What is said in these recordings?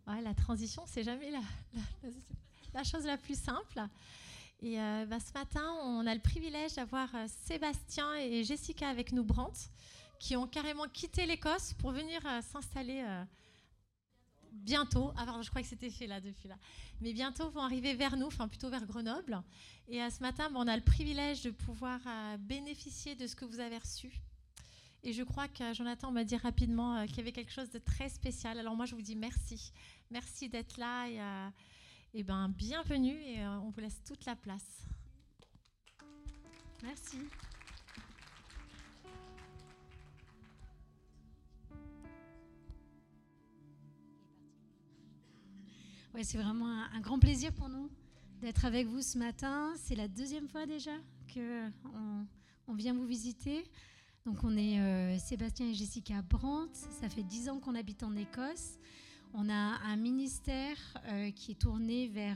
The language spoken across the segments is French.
Ouais, la transition, c'est jamais la chose la plus simple. Et ce matin, on a le privilège d'avoir Sébastien et Jessica avec nous, Brandt, qui ont carrément quitté l'Écosse pour venir s'installer bientôt. Alors, je crois que c'était fait là, depuis là. Mais bientôt vont arriver vers nous, enfin plutôt vers Grenoble. Et ce matin, on a le privilège de pouvoir bénéficier de ce que vous avez reçu. Et je crois que Jonathan m'a dit rapidement qu'il y avait quelque chose de très spécial. Alors moi, je vous dis merci. Merci d'être là et bienvenue et on vous laisse toute la place. Merci. Ouais, c'est vraiment un grand plaisir pour nous d'être avec vous ce matin. C'est la deuxième fois déjà qu'on vient vous visiter. Donc on est Sébastien et Jessica Brandt. Ça fait 10 ans qu'on habite en Écosse. On a un ministère qui est tourné vers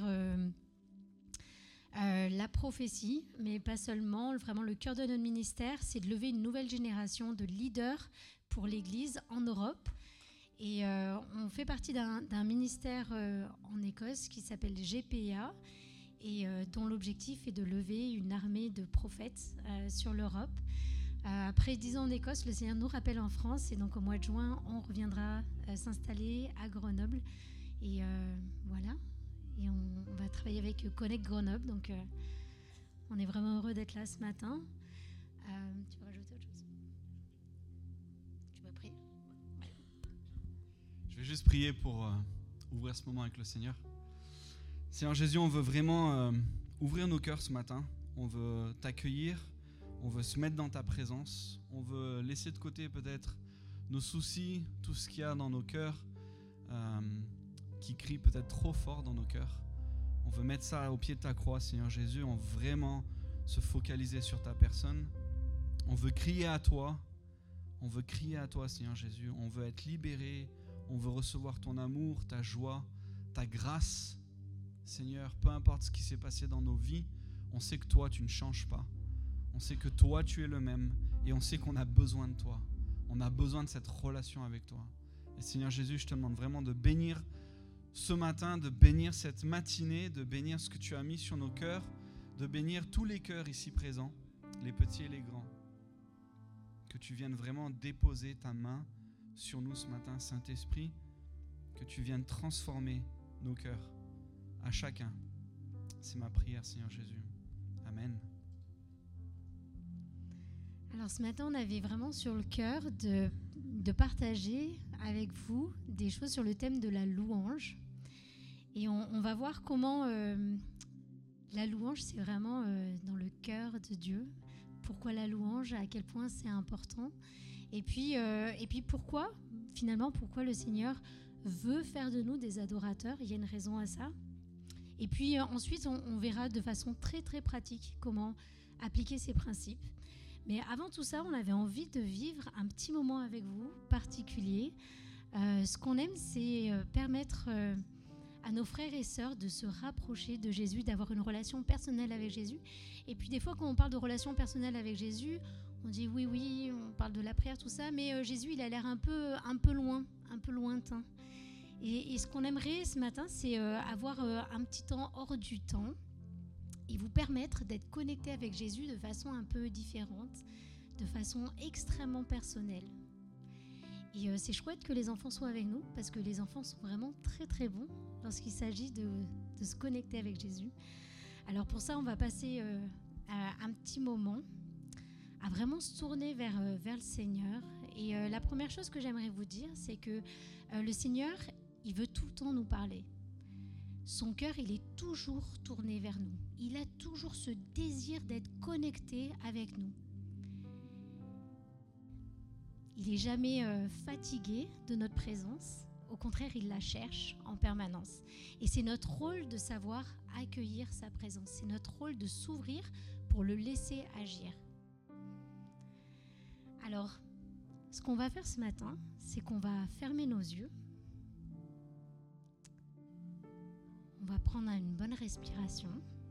la prophétie, mais pas seulement. Vraiment, le cœur de notre ministère, c'est de lever une nouvelle génération de leaders pour l'Église en Europe. Et on fait partie d'un ministère en Écosse qui s'appelle GPA et dont l'objectif est de lever une armée de prophètes sur l'Europe. Après 10 ans en Écosse, le Seigneur nous rappelle en France et donc au mois de juin, on reviendra s'installer à Grenoble. Et voilà, et on va travailler avec Connect Grenoble, donc on est vraiment heureux d'être là ce matin. Tu veux rajouter autre chose? Tu veux prier? Ouais. Je vais juste prier pour ouvrir ce moment avec le Seigneur. Seigneur Jésus, on veut vraiment ouvrir nos cœurs ce matin. On veut t'accueillir. On veut se mettre dans ta présence. On veut laisser de côté peut-être nos soucis, tout ce qu'il y a dans nos cœurs, qui crie peut-être trop fort dans nos cœurs. On veut mettre ça au pied de ta croix, Seigneur Jésus. On veut vraiment se focaliser sur ta personne. On veut crier à toi. On veut crier à toi, Seigneur Jésus. On veut être libéré. On veut recevoir ton amour, ta joie, ta grâce. Seigneur, peu importe ce qui s'est passé dans nos vies, on sait que toi, tu ne changes pas. On sait que toi, tu es le même et on sait qu'on a besoin de toi. On a besoin de cette relation avec toi. Et Seigneur Jésus, je te demande vraiment de bénir ce matin, de bénir cette matinée, de bénir ce que tu as mis sur nos cœurs, de bénir tous les cœurs ici présents, les petits et les grands. Que tu viennes vraiment déposer ta main sur nous ce matin, Saint-Esprit, que tu viennes transformer nos cœurs à chacun. C'est ma prière, Seigneur Jésus. Amen. Alors ce matin, on avait vraiment sur le cœur de partager avec vous des choses sur le thème de la louange. Et on va voir comment la louange, c'est vraiment dans le cœur de Dieu. Pourquoi la louange, à quel point c'est important. Et puis pourquoi le Seigneur veut faire de nous des adorateurs. Il y a une raison à ça. Et puis ensuite, on verra de façon très très pratique comment appliquer ces principes. Mais avant tout ça, on avait envie de vivre un petit moment avec vous, particulier. Ce qu'on aime, c'est permettre à nos frères et sœurs de se rapprocher de Jésus, d'avoir une relation personnelle avec Jésus. Et puis des fois, quand on parle de relation personnelle avec Jésus, on dit oui, on parle de la prière, tout ça, mais Jésus, il a l'air un peu loin, un peu lointain. Et ce qu'on aimerait ce matin, c'est avoir un petit temps hors du temps et vous permettre d'être connecté avec Jésus de façon un peu différente, de façon extrêmement personnelle. Et c'est chouette que les enfants soient avec nous, parce que les enfants sont vraiment très très bons lorsqu'il s'agit de se connecter avec Jésus. Alors pour ça, on va passer un petit moment à vraiment se tourner vers le Seigneur. Et la première chose que j'aimerais vous dire, c'est que le Seigneur, il veut tout le temps nous parler. Son cœur, il est toujours tourné vers nous. Il a toujours ce désir d'être connecté avec nous. Il n'est jamais fatigué de notre présence. Au contraire, il la cherche en permanence. Et c'est notre rôle de savoir accueillir sa présence. C'est notre rôle de s'ouvrir pour le laisser agir. Alors, ce qu'on va faire ce matin, c'est qu'on va fermer nos yeux. On va prendre une bonne respiration.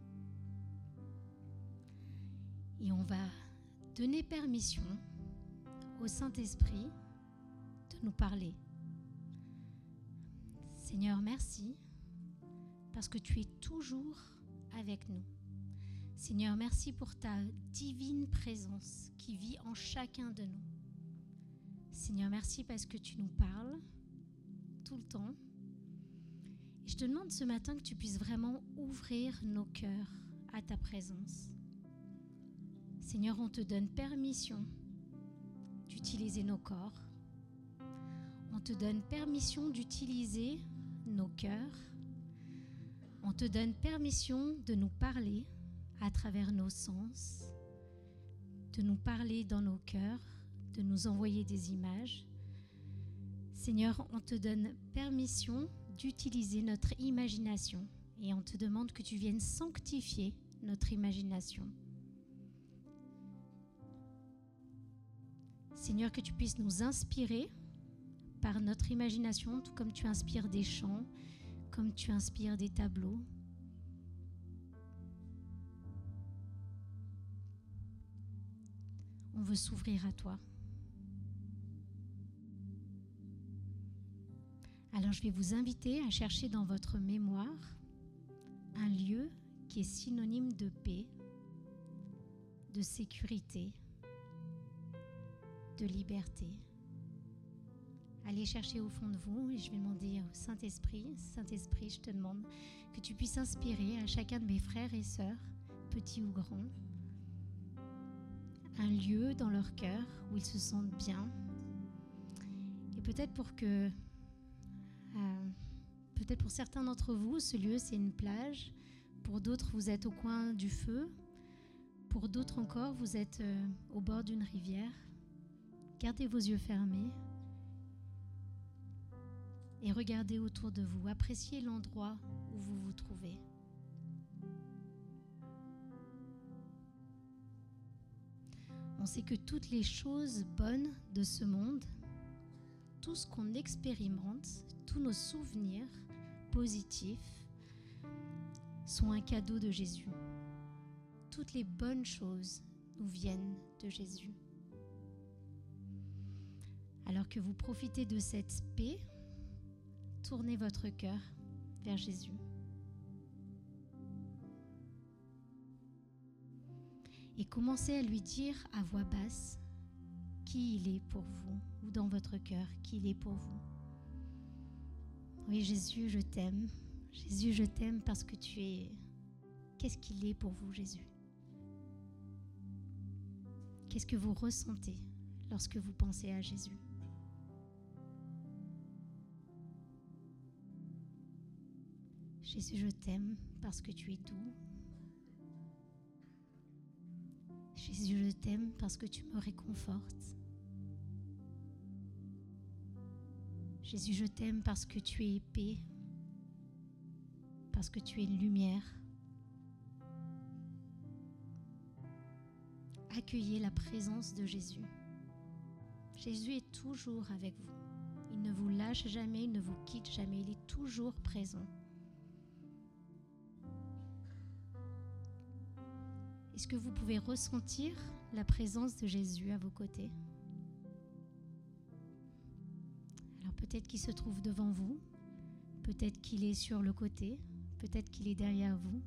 Et on va donner permission au Saint-Esprit de nous parler. Seigneur, merci parce que tu es toujours avec nous. Seigneur, merci pour ta divine présence qui vit en chacun de nous. Seigneur, merci parce que tu nous parles tout le temps. Et je te demande ce matin que tu puisses vraiment ouvrir nos cœurs à ta présence. Seigneur, on te donne permission d'utiliser nos corps. On te donne permission d'utiliser nos cœurs. On te donne permission de nous parler à travers nos sens, de nous parler dans nos cœurs, de nous envoyer des images. Seigneur, on te donne permission d'utiliser notre imagination et on te demande que tu viennes sanctifier notre imagination. Seigneur, que tu puisses nous inspirer par notre imagination, tout comme tu inspires des chants, comme tu inspires des tableaux. On veut s'ouvrir à toi. Alors je vais vous inviter à chercher dans votre mémoire un lieu qui est synonyme de paix, de sécurité, de liberté. Allez chercher au fond de vous et je vais demander au Saint-Esprit, Saint-Esprit, je te demande que tu puisses inspirer à chacun de mes frères et sœurs, petits ou grands, un lieu dans leur cœur où ils se sentent bien. Et peut-être pour certains d'entre vous, ce lieu c'est une plage. Pour d'autres, vous êtes au coin du feu. Pour d'autres encore, vous êtes au bord d'une rivière. Gardez vos yeux fermés et regardez autour de vous. Appréciez l'endroit où vous vous trouvez. On sait que toutes les choses bonnes de ce monde, tout ce qu'on expérimente, tous nos souvenirs positifs sont un cadeau de Jésus. Toutes les bonnes choses nous viennent de Jésus. Alors que vous profitez de cette paix, tournez votre cœur vers Jésus. Et commencez à lui dire à voix basse qui il est pour vous, ou dans votre cœur, qui il est pour vous. Oui, Jésus, je t'aime. Jésus, je t'aime parce que tu es... Qu'est-ce qu'il est pour vous, Jésus? Qu'est-ce que vous ressentez lorsque vous pensez à Jésus? Jésus, je t'aime parce que tu es doux. Jésus, je t'aime parce que tu me réconfortes. Jésus, je t'aime parce que tu es paix, parce que tu es lumière. Accueillez la présence de Jésus. Jésus est toujours avec vous. Il ne vous lâche jamais, il ne vous quitte jamais, il est toujours présent. Est-ce que vous pouvez ressentir la présence de Jésus à vos côtés? Alors peut-être qu'il se trouve devant vous, peut-être qu'il est sur le côté, peut-être qu'il est derrière vous.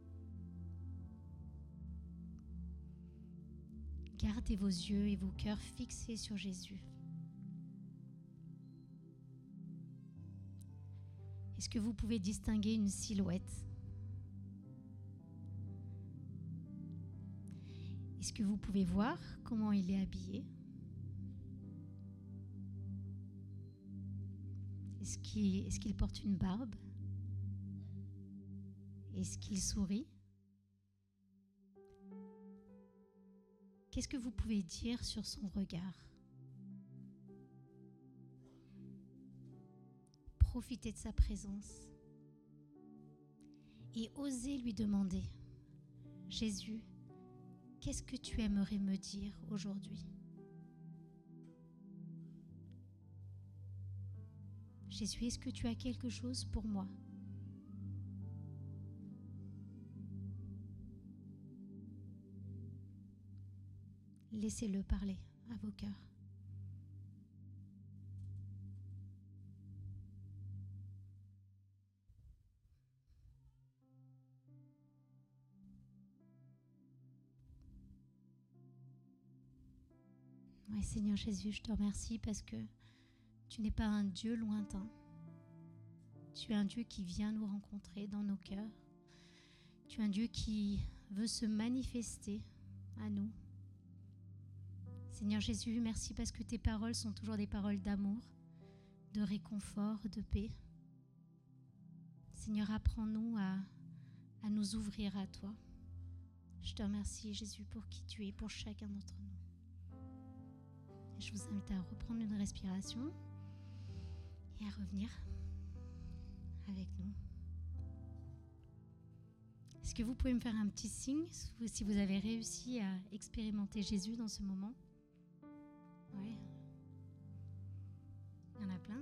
Gardez vos yeux et vos cœurs fixés sur Jésus. Est-ce que vous pouvez distinguer une silhouette? Est-ce que vous pouvez voir comment il est habillé? Est-ce qu'il porte une barbe? Est-ce qu'il sourit? Qu'est-ce que vous pouvez dire sur son regard? Profitez de sa présence et osez lui demander: Jésus, qu'est-ce que tu aimerais me dire aujourd'hui? Jésus, est-ce que tu as quelque chose pour moi? Laissez-le parler à vos cœurs. Oui, Seigneur Jésus, je te remercie parce que tu n'es pas un Dieu lointain. Tu es un Dieu qui vient nous rencontrer dans nos cœurs. Tu es un Dieu qui veut se manifester à nous. Seigneur Jésus, merci parce que tes paroles sont toujours des paroles d'amour, de réconfort, de paix. Seigneur, apprends-nous à nous ouvrir à toi. Je te remercie, Jésus, pour qui tu es, pour chacun d'entre nous. Et je vous invite à reprendre une respiration et à revenir avec nous. Est-ce que vous pouvez me faire un petit signe si vous avez réussi à expérimenter Jésus dans ce moment? Oui. Il y en a plein.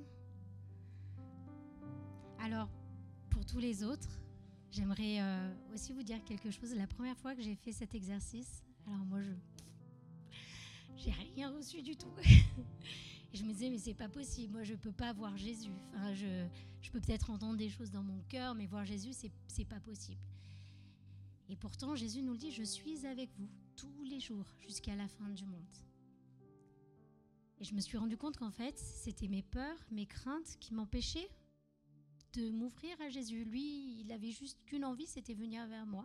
Alors, pour tous les autres, j'aimerais aussi vous dire quelque chose. La première fois que j'ai fait cet exercice, alors moi, j'ai rien reçu du tout. Et je me disais, mais c'est pas possible. Moi, je peux pas voir Jésus. Enfin, je peux peut-être entendre des choses dans mon cœur, mais voir Jésus, c'est pas possible. Et pourtant, Jésus nous le dit, je suis avec vous tous les jours jusqu'à la fin du monde. Et je me suis rendu compte qu'en fait, c'était mes peurs, mes craintes qui m'empêchaient de m'ouvrir à Jésus. Lui, il avait juste qu'une envie, c'était venir vers moi.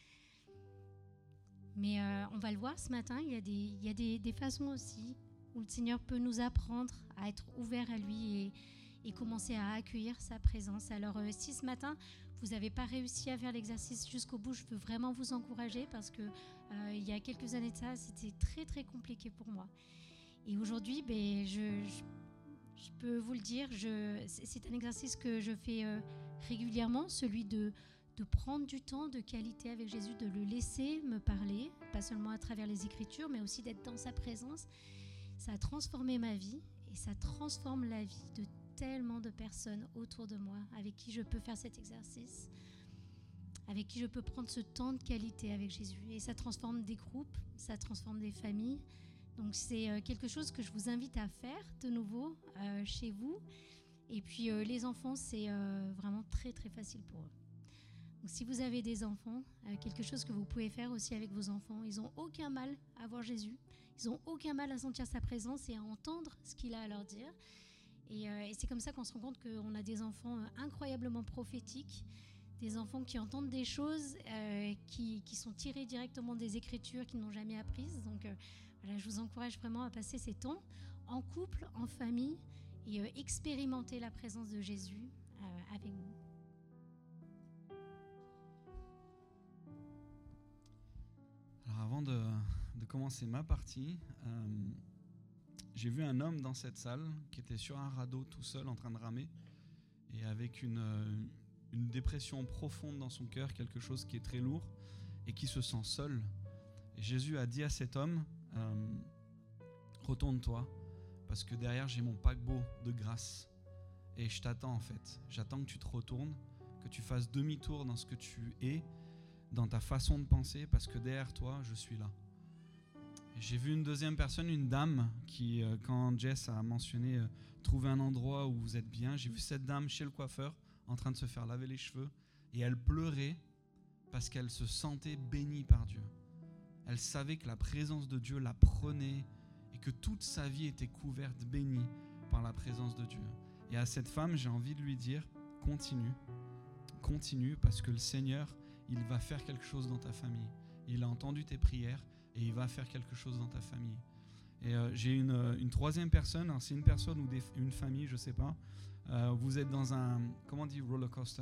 Mais on va le voir ce matin, il y a des façons aussi où le Seigneur peut nous apprendre à être ouverts à lui et commencer à accueillir sa présence. Alors si ce matin, vous n'avez pas réussi à faire l'exercice jusqu'au bout, je veux vraiment vous encourager parce que il y a quelques années de ça, c'était très très compliqué pour moi. Et aujourd'hui, je peux vous le dire, c'est un exercice que je fais régulièrement, celui de prendre du temps de qualité avec Jésus, de le laisser me parler, pas seulement à travers les Écritures, mais aussi d'être dans sa présence. Ça a transformé ma vie et ça transforme la vie de tellement de personnes autour de moi avec qui je peux faire cet exercice, avec qui je peux prendre ce temps de qualité avec Jésus. Et ça transforme des groupes, ça transforme des familles. Donc c'est quelque chose que je vous invite à faire de nouveau chez vous. Et puis les enfants, c'est vraiment très très facile pour eux. Donc si vous avez des enfants, quelque chose que vous pouvez faire aussi avec vos enfants, ils n'ont aucun mal à voir Jésus, ils n'ont aucun mal à sentir sa présence et à entendre ce qu'il a à leur dire. Et c'est comme ça qu'on se rend compte qu'on a des enfants incroyablement prophétiques, des enfants qui entendent des choses qui sont tirées directement des Écritures, qu'ils n'ont jamais apprises. Donc voilà, je vous encourage vraiment à passer ces temps en couple, en famille et expérimenter la présence de Jésus avec nous. Alors avant de commencer ma partie, j'ai vu un homme dans cette salle qui était sur un radeau tout seul en train de ramer et avec une dépression profonde dans son cœur, quelque chose qui est très lourd et qui se sent seul. Et Jésus a dit à cet homme, retourne-toi parce que derrière j'ai mon paquebot de grâce et je t'attends en fait. J'attends que tu te retournes, que tu fasses demi-tour dans ce que tu es, dans ta façon de penser parce que derrière toi je suis là. J'ai vu une deuxième personne, une dame qui, quand Jess a mentionné trouver un endroit où vous êtes bien, j'ai vu cette dame chez le coiffeur en train de se faire laver les cheveux et elle pleurait parce qu'elle se sentait bénie par Dieu. Elle savait que la présence de Dieu la prenait et que toute sa vie était couverte, bénie par la présence de Dieu. Et à cette femme, j'ai envie de lui dire, continue parce que le Seigneur, il va faire quelque chose dans ta famille. Il a entendu tes prières et il va faire quelque chose dans ta famille. Et j'ai une troisième personne, alors c'est une personne ou une famille, je ne sais pas. Vous êtes dans un, comment on dit roller coaster,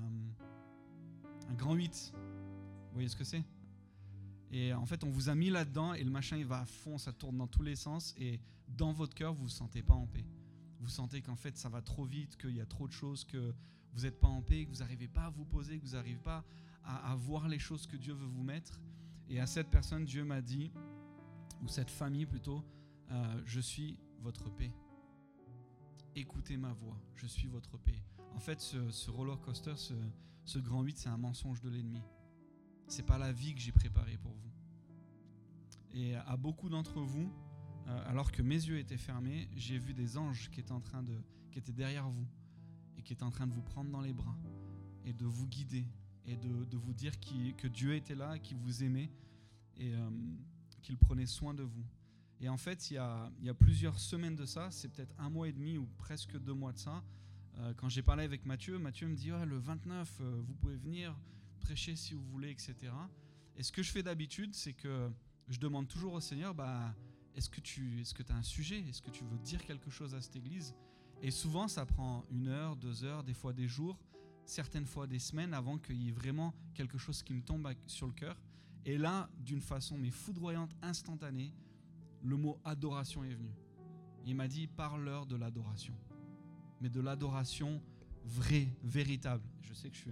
un grand 8. Vous voyez ce que c'est? Et en fait, on vous a mis là-dedans et le machin, il va à fond, ça tourne dans tous les sens. Et dans votre cœur, vous ne vous sentez pas en paix. Vous sentez qu'en fait, ça va trop vite, qu'il y a trop de choses, que vous n'êtes pas en paix, que vous n'arrivez pas à vous poser, que vous n'arrivez pas à voir les choses que Dieu veut vous mettre. Et à cette personne, Dieu m'a dit, ou cette famille plutôt, je suis votre paix. Écoutez ma voix, je suis votre paix. En fait, ce roller coaster, ce grand 8, c'est un mensonge de l'ennemi. C'est pas la vie que j'ai préparée pour vous. Et à beaucoup d'entre vous, alors que mes yeux étaient fermés, j'ai vu des anges qui étaient derrière vous et qui étaient en train de vous prendre dans les bras et de vous guider et de vous dire que Dieu était là, qu'il vous aimait et qu'il prenait soin de vous. Et en fait, il y a plusieurs semaines de ça, c'est peut-être 1 mois et demi ou presque 2 mois de ça, quand j'ai parlé avec Mathieu me dit le 29, vous pouvez venir prêcher si vous voulez, etc. Et ce que je fais d'habitude, c'est que je demande toujours au Seigneur, est-ce que tu as un sujet? Est-ce que tu veux dire quelque chose à cette église? Et souvent, ça prend 1 heure, 2 heures, des fois des jours, certaines fois des semaines avant qu'il y ait vraiment quelque chose qui me tombe sur le cœur. Et là, d'une façon foudroyante, instantanée, le mot adoration est venu. Il m'a dit, parle-leur de l'adoration. Mais de l'adoration vraie, véritable. Je sais que je suis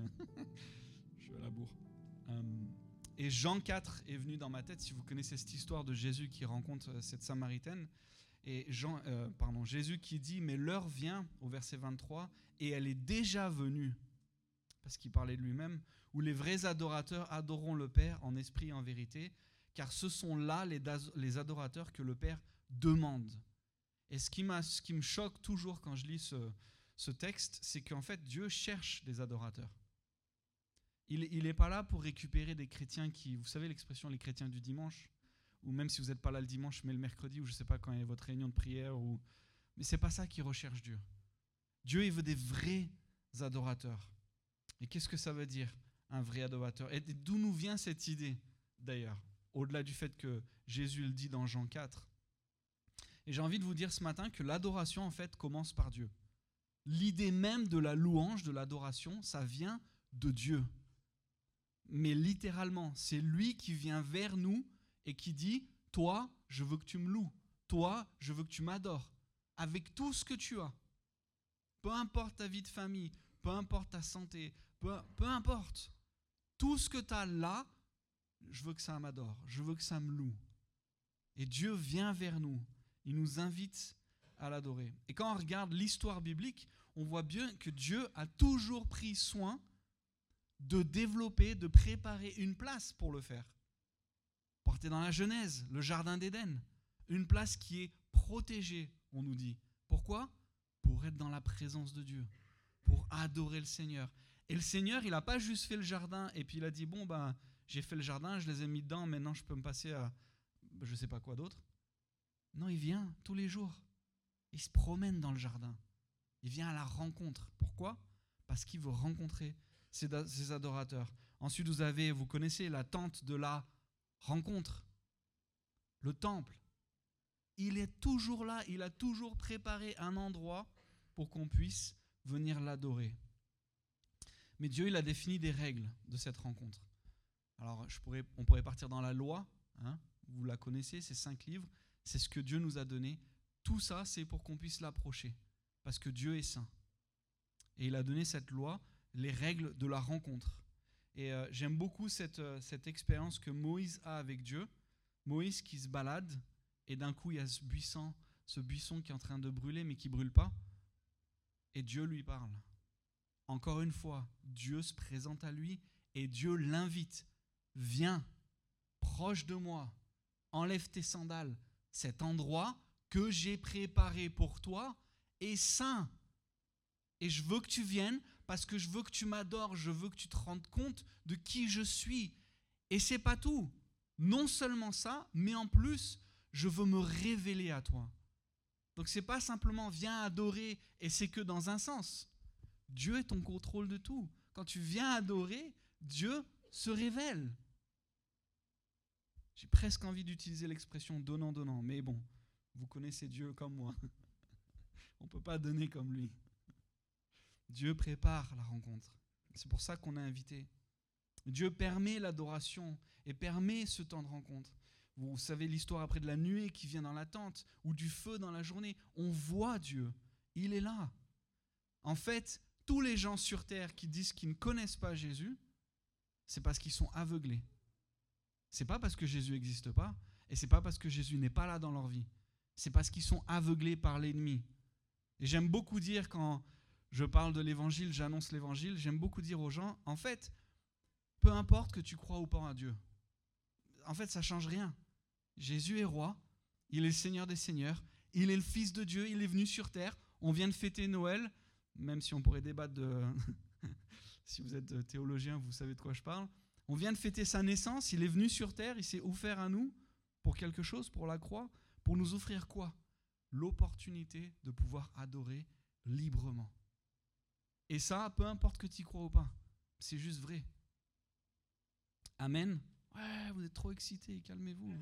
à la bourre. Et Jean 4 est venu dans ma tête, si vous connaissez cette histoire de Jésus qui rencontre cette Samaritaine. Et Jésus qui dit, mais l'heure vient, au verset 23, et elle est déjà venue, parce qu'il parlait de lui-même, où les vrais adorateurs adoreront le Père en esprit et en vérité, car ce sont là les adorateurs que le Père demande. Et ce qui me choque toujours quand je lis ce texte, c'est qu'en fait, Dieu cherche des adorateurs. Il n'est pas là pour récupérer des chrétiens vous savez l'expression les chrétiens du dimanche, ou même si vous n'êtes pas là le dimanche, mais le mercredi, ou je ne sais pas quand il y a votre réunion de prière, mais ce n'est pas ça qu'il recherche Dieu. Dieu, il veut des vrais adorateurs. Et qu'est-ce que ça veut dire, un vrai adorateur? Et d'où nous vient cette idée, d'ailleurs, au-delà du fait que Jésus le dit dans Jean 4. Et j'ai envie de vous dire ce matin que l'adoration, en fait, commence par Dieu. L'idée même de la louange, de l'adoration, ça vient de Dieu. Mais littéralement, c'est lui qui vient vers nous et qui dit, toi, je veux que tu me loues. Toi, je veux que tu m'adores. Avec tout ce que tu as. Peu importe ta vie de famille, peu importe ta santé, peu importe. Tout ce que tu as là, je veux que ça m'adore. Je veux que ça me loue. Et Dieu vient vers nous. Il nous invite à l'adorer. Et quand on regarde l'histoire biblique, on voit bien que Dieu a toujours pris soin de développer, de préparer une place pour le faire. Portez dans la Genèse, le jardin d'Éden, une place qui est protégée, on nous dit. Pourquoi? Pour être dans la présence de Dieu, pour adorer le Seigneur. Et le Seigneur, il n'a pas juste fait le jardin et puis il a dit, j'ai fait le jardin, je les ai mis dedans, maintenant je peux me passer à je ne sais pas quoi d'autre. Non, il vient tous les jours. Il se promène dans le jardin. Il vient à la rencontre. Pourquoi? Parce qu'il veut rencontrer ses adorateurs. Ensuite, vous connaissez la tente de la rencontre. Le temple. Il est toujours là. Il a toujours préparé un endroit pour qu'on puisse venir l'adorer. Mais Dieu, il a défini des règles de cette rencontre. Alors, on pourrait partir dans la loi. Vous la connaissez, ces 5 livres. C'est ce que Dieu nous a donné. Tout ça, c'est pour qu'on puisse l'approcher. Parce que Dieu est saint. Et il a donné cette loi, les règles de la rencontre. Et j'aime beaucoup cette expérience que Moïse a avec Dieu. Moïse qui se balade, et d'un coup, il y a ce buisson qui est en train de brûler, mais qui ne brûle pas. Et Dieu lui parle. Encore une fois, Dieu se présente à lui, et Dieu l'invite. Viens, proche de moi, enlève tes sandales. Cet endroit que j'ai préparé pour toi est saint. Et je veux que tu viennes parce que je veux que tu m'adores, je veux que tu te rendes compte de qui je suis. Et c'est pas tout. Non seulement ça, mais en plus, je veux me révéler à toi. Donc c'est pas simplement viens adorer et c'est que dans un sens. Dieu est en contrôle de tout. Quand tu viens adorer, Dieu se révèle. J'ai presque envie d'utiliser l'expression donnant, mais bon, vous connaissez Dieu comme moi. On ne peut pas donner comme lui. Dieu prépare la rencontre. C'est pour ça qu'on est invité. Dieu permet l'adoration et permet ce temps de rencontre. Vous savez l'histoire après de la nuée qui vient dans la tente ou du feu dans la journée. On voit Dieu. Il est là. En fait, tous les gens sur terre qui disent qu'ils ne connaissent pas Jésus, c'est parce qu'ils sont aveuglés. C'est pas parce que Jésus n'existe pas et c'est pas parce que Jésus n'est pas là dans leur vie. C'est parce qu'ils sont aveuglés par l'ennemi. Et j'aime beaucoup dire quand je parle de l'évangile, j'annonce l'évangile, j'aime beaucoup dire aux gens, en fait, peu importe que tu crois ou pas à Dieu, en fait, ça ne change rien. Jésus est roi, il est le Seigneur des Seigneurs, il est le Fils de Dieu, il est venu sur terre, on vient de fêter Noël, même si on pourrait débattre de... si vous êtes théologien, vous savez de quoi je parle. On vient de fêter sa naissance, il est venu sur terre, il s'est offert à nous pour quelque chose, pour la croix, Pour nous offrir quoi? L'opportunité de pouvoir adorer librement. Et ça, peu importe que tu y crois ou pas, c'est juste vrai. Amen. Ouais, vous êtes trop excités, calmez-vous.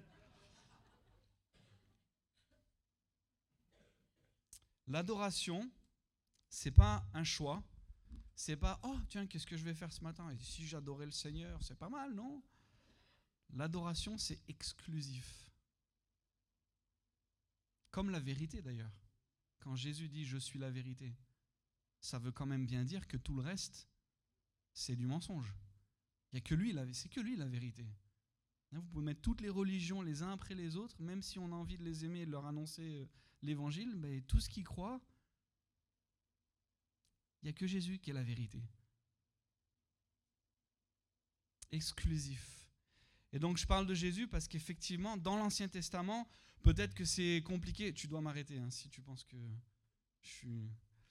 L'adoration, c'est pas un choix. C'est pas, oh tiens, qu'est-ce que je vais faire ce matin? Et si j'adorais le Seigneur, c'est pas mal, non? L'adoration, c'est exclusif. Comme la vérité d'ailleurs. Quand Jésus dit « je suis la vérité », ça veut quand même bien dire que tout le reste, c'est du mensonge. Il y a que lui, c'est que lui la vérité. Vous pouvez mettre toutes les religions les uns après les autres, même si on a envie de les aimer et de leur annoncer l'évangile, mais tout ce qu'ils croient, il n'y a que Jésus qui est la vérité. Exclusif. Et donc je parle de Jésus parce qu'effectivement, dans l'Ancien Testament, peut-être que c'est compliqué. Tu dois m'arrêter si tu penses que je suis...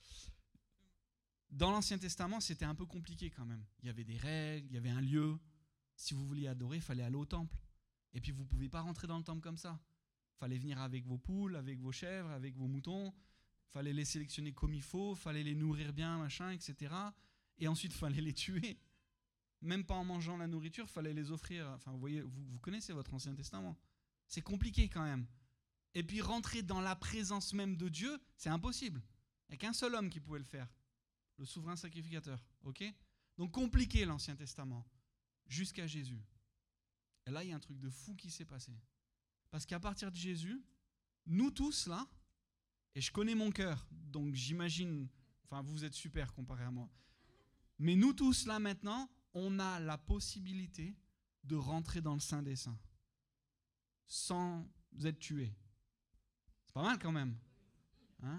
Dans l'Ancien Testament, c'était un peu compliqué quand même. Il y avait des règles, il y avait un lieu. Si vous vouliez adorer, il fallait aller au temple. Et puis vous ne pouviez pas rentrer dans le temple comme ça. Il fallait venir avec vos poules, avec vos chèvres, avec vos moutons. Il fallait les sélectionner comme il faut, il fallait les nourrir bien, machin, etc. Et ensuite, il fallait les tuer. Même pas en mangeant la nourriture, il fallait les offrir. Enfin, vous voyez, vous connaissez votre Ancien Testament. C'est compliqué quand même. Et puis rentrer dans la présence même de Dieu, c'est impossible. Il n'y a qu'un seul homme qui pouvait le faire. Le souverain sacrificateur. Ok ? Donc compliqué l'Ancien Testament. Jusqu'à Jésus. Et là, il y a un truc de fou qui s'est passé. Parce qu'à partir de Jésus, nous tous là, et je connais mon cœur, donc j'imagine, enfin vous êtes super comparé à moi, mais nous tous là maintenant, on a la possibilité de rentrer dans le Saint des Saints sans être tué. C'est pas mal quand même. Hein ?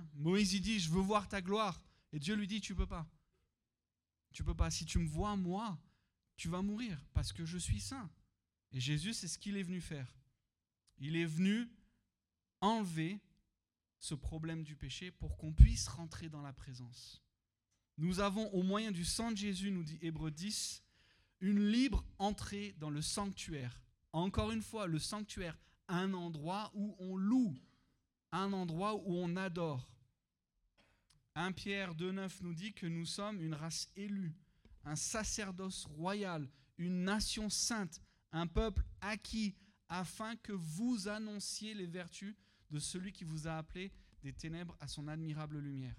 Moïse il dit, je veux voir ta gloire. Et Dieu lui dit, tu peux pas. Tu peux pas. Si tu me vois, moi, tu vas mourir parce que je suis saint. Et Jésus, c'est ce qu'il est venu faire. Il est venu enlever ce problème du péché pour qu'on puisse rentrer dans la présence. Nous avons, au moyen du sang de Jésus, nous dit Hébreux 10, une libre entrée dans le sanctuaire. Encore une fois, le sanctuaire, un endroit où on loue, un endroit où on adore. 1 Pierre 2,9 nous dit que nous sommes une race élue, un sacerdoce royal, une nation sainte, un peuple acquis, afin que vous annonciez les vertus de celui qui vous a appelé des ténèbres à son admirable lumière.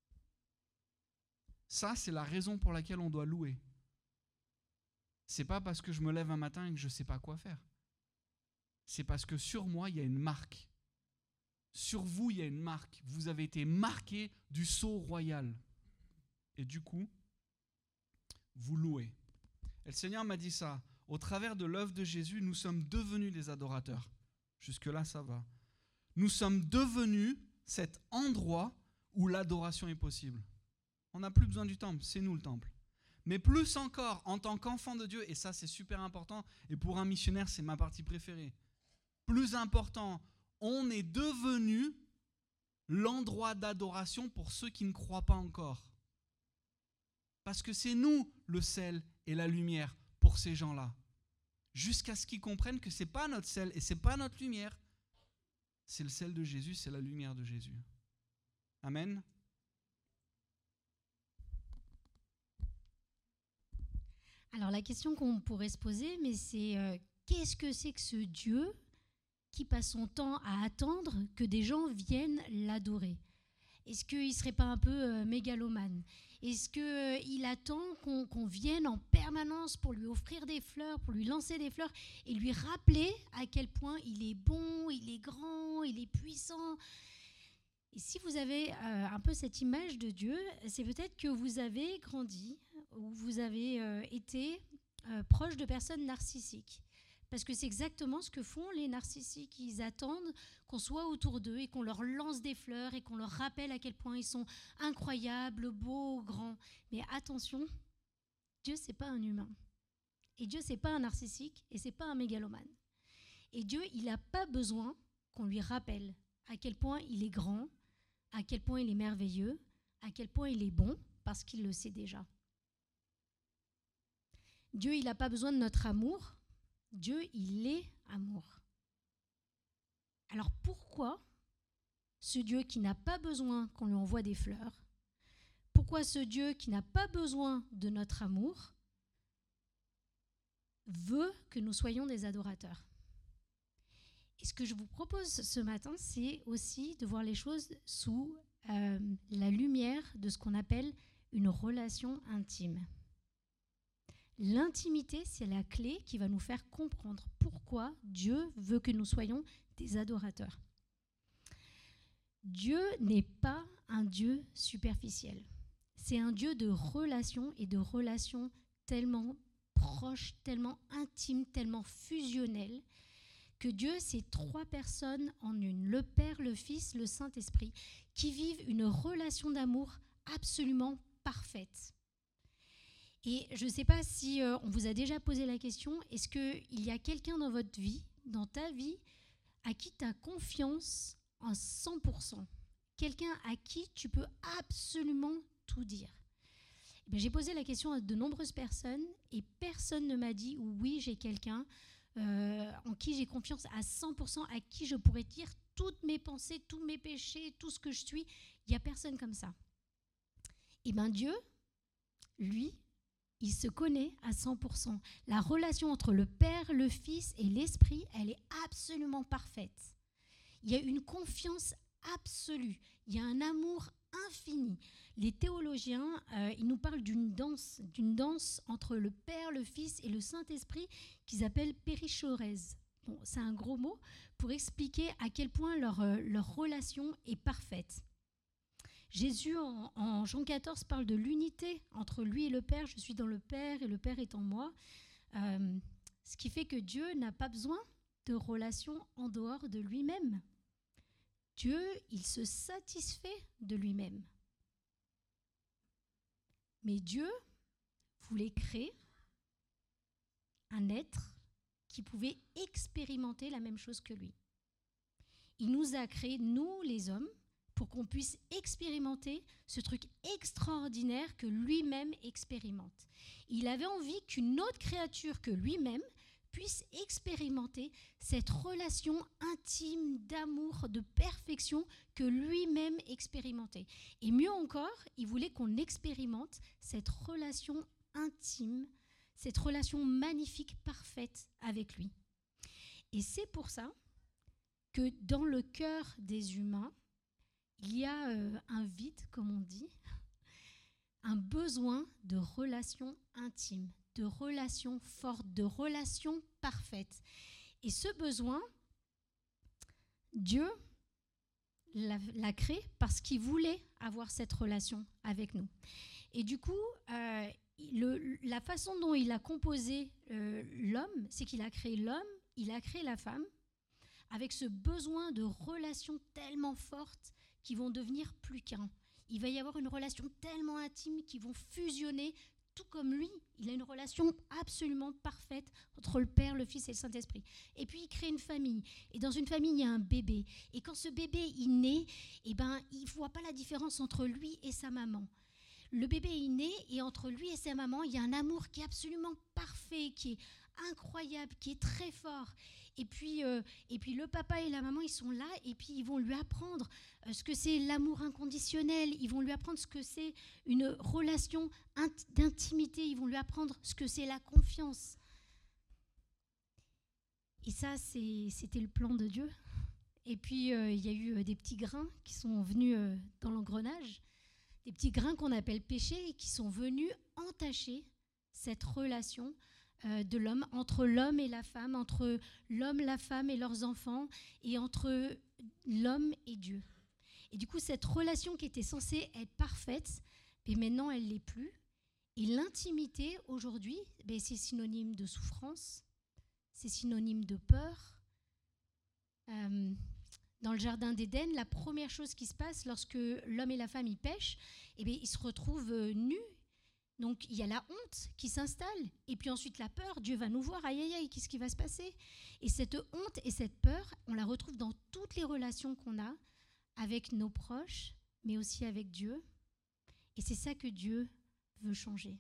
Ça, c'est la raison pour laquelle on doit louer. C'est pas parce que je me lève un matin et que je ne sais pas quoi faire. C'est parce que sur moi, il y a une marque. Sur vous, il y a une marque. Vous avez été marqué du sceau royal. Et du coup, vous louez. Et le Seigneur m'a dit ça. Au travers de l'œuvre de Jésus, nous sommes devenus des adorateurs. Jusque-là, ça va. Nous sommes devenus cet endroit où l'adoration est possible. On n'a plus besoin du temple, c'est nous le temple. Mais plus encore, en tant qu'enfant de Dieu, et ça c'est super important, et pour un missionnaire, c'est ma partie préférée. Plus important, on est devenu l'endroit d'adoration pour ceux qui ne croient pas encore. Parce que c'est nous le sel et la lumière pour ces gens-là. Jusqu'à ce qu'ils comprennent que ce n'est pas notre sel et ce n'est pas notre lumière. C'est le sel de Jésus, c'est la lumière de Jésus. Amen. Alors la question qu'on pourrait se poser, mais c'est qu'est-ce que c'est que ce Dieu qui passe son temps à attendre que des gens viennent l'adorer? Est-ce qu'il ne serait pas un peu mégalomane? Est-ce qu'il attend qu'on vienne en permanence pour lui offrir des fleurs, pour lui lancer des fleurs et lui rappeler à quel point il est bon, il est grand, il est puissant? Et si vous avez un peu cette image de Dieu, c'est peut-être que vous avez grandi ou vous avez été proche de personnes narcissiques. Parce que c'est exactement ce que font les narcissiques. Ils attendent qu'on soit autour d'eux et qu'on leur lance des fleurs et qu'on leur rappelle à quel point ils sont incroyables, beaux, grands. Mais attention, Dieu, c'est pas un humain. Et Dieu, c'est pas un narcissique et c'est pas un mégalomane. Et Dieu, il n'a pas besoin qu'on lui rappelle à quel point il est grand, à quel point il est merveilleux, à quel point il est bon, parce qu'il le sait déjà. Dieu, il n'a pas besoin de notre amour. Dieu, il est amour. Alors pourquoi ce Dieu qui n'a pas besoin qu'on lui envoie des fleurs, pourquoi ce Dieu qui n'a pas besoin de notre amour veut que nous soyons des adorateurs? Et ce que je vous propose ce matin, c'est aussi de voir les choses sous la lumière de ce qu'on appelle une relation intime. L'intimité, c'est la clé qui va nous faire comprendre pourquoi Dieu veut que nous soyons des adorateurs. Dieu n'est pas un Dieu superficiel. C'est un Dieu de relations et de relations tellement proches, tellement intimes, tellement fusionnelles, que Dieu, c'est 3 personnes en une, le Père, le Fils, le Saint-Esprit, qui vivent une relation d'amour absolument parfaite. Et je ne sais pas si on vous a déjà posé la question, est-ce qu'il y a quelqu'un dans votre vie, dans ta vie, à qui tu as confiance en 100%? Quelqu'un à qui tu peux absolument tout dire? J'ai posé la question à de nombreuses personnes et personne ne m'a dit oui, j'ai quelqu'un en qui j'ai confiance à 100%, à qui je pourrais dire toutes mes pensées, tous mes péchés, tout ce que je suis. Il n'y a personne comme ça. Et bien Dieu, lui, il se connaît à 100%. La relation entre le Père, le Fils et l'Esprit, elle est absolument parfaite. Il y a une confiance absolue. Il y a un amour infini. Les théologiens, ils nous parlent d'une danse entre le Père, le Fils et le Saint-Esprit qu'ils appellent périchorèse. Bon, c'est un gros mot pour expliquer à quel point leur relation est parfaite. Jésus, en Jean 14, parle de l'unité entre lui et le Père. Je suis dans le Père et le Père est en moi. Ce qui fait que Dieu n'a pas besoin de relation en dehors de lui-même. Dieu, il se satisfait de lui-même. Mais Dieu voulait créer un être qui pouvait expérimenter la même chose que lui. Il nous a créés, nous les hommes, pour qu'on puisse expérimenter ce truc extraordinaire que lui-même expérimente. Il avait envie qu'une autre créature que lui-même puisse expérimenter cette relation intime, d'amour, de perfection que lui-même expérimentait. Et mieux encore, il voulait qu'on expérimente cette relation intime, cette relation magnifique, parfaite avec lui. Et c'est pour ça que dans le cœur des humains, il y a un vide, comme on dit, un besoin de relations intimes, de relations fortes, de relations parfaites. Et ce besoin, Dieu l'a créé parce qu'il voulait avoir cette relation avec nous. Et du coup, la façon dont il a composé l'homme, c'est qu'il a créé l'homme, il a créé la femme, avec ce besoin de relations tellement fortes qui vont devenir plus qu'un. Il va y avoir une relation tellement intime qui vont fusionner, tout comme lui. Il a une relation absolument parfaite entre le Père, le Fils et le Saint-Esprit. Et puis il crée une famille. Et dans une famille, il y a un bébé. Et quand ce bébé il naît, il ne voit pas la différence entre lui et sa maman. Le bébé est né et entre lui et sa maman, il y a un amour qui est absolument parfait, qui est incroyable, qui est très fort. Et puis le papa et la maman, ils sont là et puis ils vont lui apprendre ce que c'est l'amour inconditionnel. Ils vont lui apprendre ce que c'est une relation d'intimité. Ils vont lui apprendre ce que c'est la confiance. Et ça, c'était le plan de Dieu. Et puis, il y a eu des petits grains qui sont venus dans l'engrenage, des petits grains qu'on appelle péchés et qui sont venus entacher cette relation de l'homme, entre l'homme et la femme, entre l'homme, la femme et leurs enfants, et entre l'homme et Dieu. Et du coup, cette relation qui était censée être parfaite, mais maintenant, elle ne l'est plus. Et l'intimité, aujourd'hui, c'est synonyme de souffrance, c'est synonyme de peur. Dans le jardin d'Éden, la première chose qui se passe lorsque l'homme et la femme y pêchent, ils se retrouvent nus. Donc, il y a la honte qui s'installe. Et puis ensuite, la peur. Dieu va nous voir. Aïe, aïe, aïe, qu'est-ce qui va se passer? Et cette honte et cette peur, on la retrouve dans toutes les relations qu'on a avec nos proches, mais aussi avec Dieu. Et c'est ça que Dieu veut changer.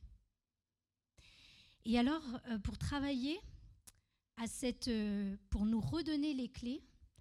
Et alors, pour travailler à pour nous redonner les clés,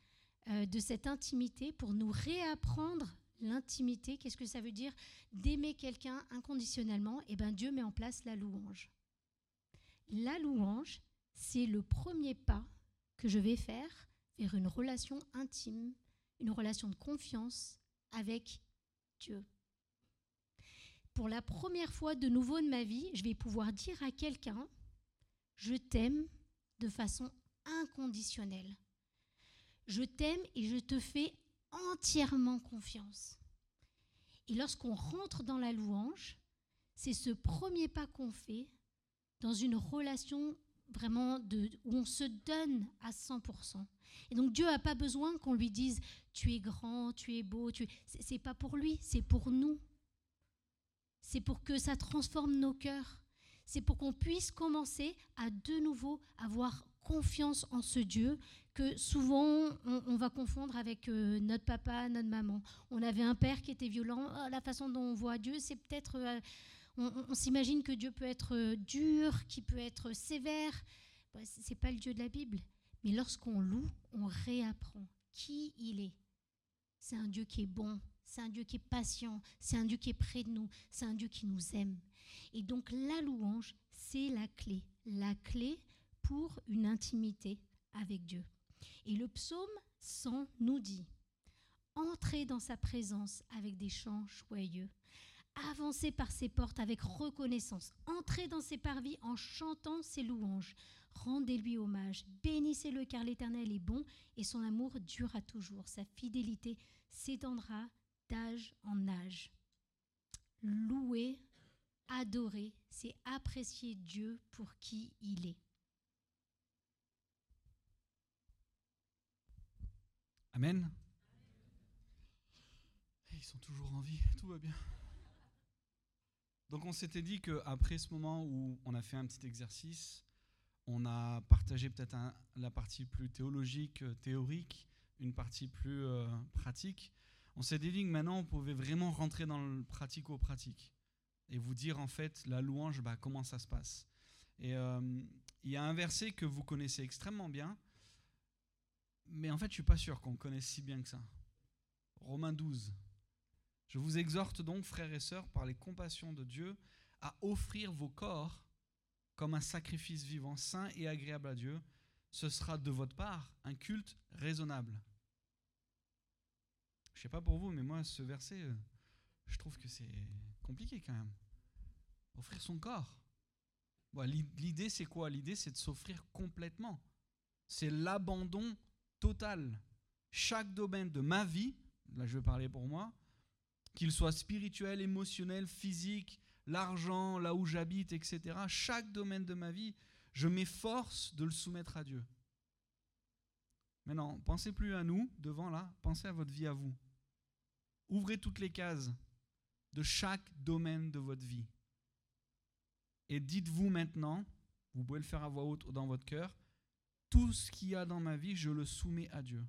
de cette intimité, pour nous réapprendre l'intimité. Qu'est-ce que ça veut dire d'aimer quelqu'un inconditionnellement? Eh bien, Dieu met en place la louange. La louange, c'est le premier pas que je vais faire vers une relation intime, une relation de confiance avec Dieu. Pour la première fois de nouveau de ma vie, je vais pouvoir dire à quelqu'un « Je t'aime » de façon inconditionnelle. Je t'aime et je te fais entièrement confiance. Et lorsqu'on rentre dans la louange, c'est ce premier pas qu'on fait dans une relation vraiment où on se donne à 100%. Et donc Dieu n'a pas besoin qu'on lui dise « tu es grand, tu es beau ». C'est pas pour lui, c'est pour nous. C'est pour que ça transforme nos cœurs. C'est pour qu'on puisse commencer à de nouveau avoir confiance en ce Dieu que souvent on va confondre avec notre papa, notre maman. On avait un père qui était violent. La façon dont on voit Dieu, c'est peut-être... on s'imagine que Dieu peut être dur, qu'il peut être sévère. Ce n'est pas le Dieu de la Bible. Mais lorsqu'on loue, on réapprend qui il est. C'est un Dieu qui est bon. C'est un Dieu qui est patient, c'est un Dieu qui est près de nous, c'est un Dieu qui nous aime. Et donc la louange, c'est la clé pour une intimité avec Dieu. Et le psaume 100 nous dit « Entrez dans sa présence avec des chants joyeux, avancez par ses portes avec reconnaissance, entrez dans ses parvis en chantant ses louanges, rendez-lui hommage, bénissez-le car l'Éternel est bon et son amour durera toujours, sa fidélité s'étendra d'âge en âge. » Louer, adorer, c'est apprécier Dieu pour qui il est. Amen. Ils sont toujours en vie, tout va bien. Donc on s'était dit qu'après ce moment où on a fait un petit exercice, on a partagé peut-être la partie plus théologique, théorique, une partie plus pratique. On s'est dit que maintenant, on pouvait vraiment rentrer dans le pratico-pratique et vous dire en fait la louange, comment ça se passe. Et il y a un verset que vous connaissez extrêmement bien, mais en fait, je ne suis pas sûr qu'on le connaisse si bien que ça. Romains 12. « Je vous exhorte donc, frères et sœurs, par les compassions de Dieu, à offrir vos corps comme un sacrifice vivant, saint et agréable à Dieu. Ce sera de votre part un culte raisonnable. » Je ne sais pas pour vous, mais moi, ce verset, je trouve que c'est compliqué quand même. Offrir son corps. L'idée, c'est quoi? L'idée, c'est de s'offrir complètement. C'est l'abandon total. Chaque domaine de ma vie, là je vais parler pour moi, qu'il soit spirituel, émotionnel, physique, l'argent, là où j'habite, etc. Chaque domaine de ma vie, je m'efforce de le soumettre à Dieu. Maintenant, pensez plus à nous, devant là, pensez à votre vie à vous. Ouvrez toutes les cases de chaque domaine de votre vie. Et dites-vous maintenant, vous pouvez le faire à voix haute dans votre cœur, tout ce qu'il y a dans ma vie, je le soumets à Dieu.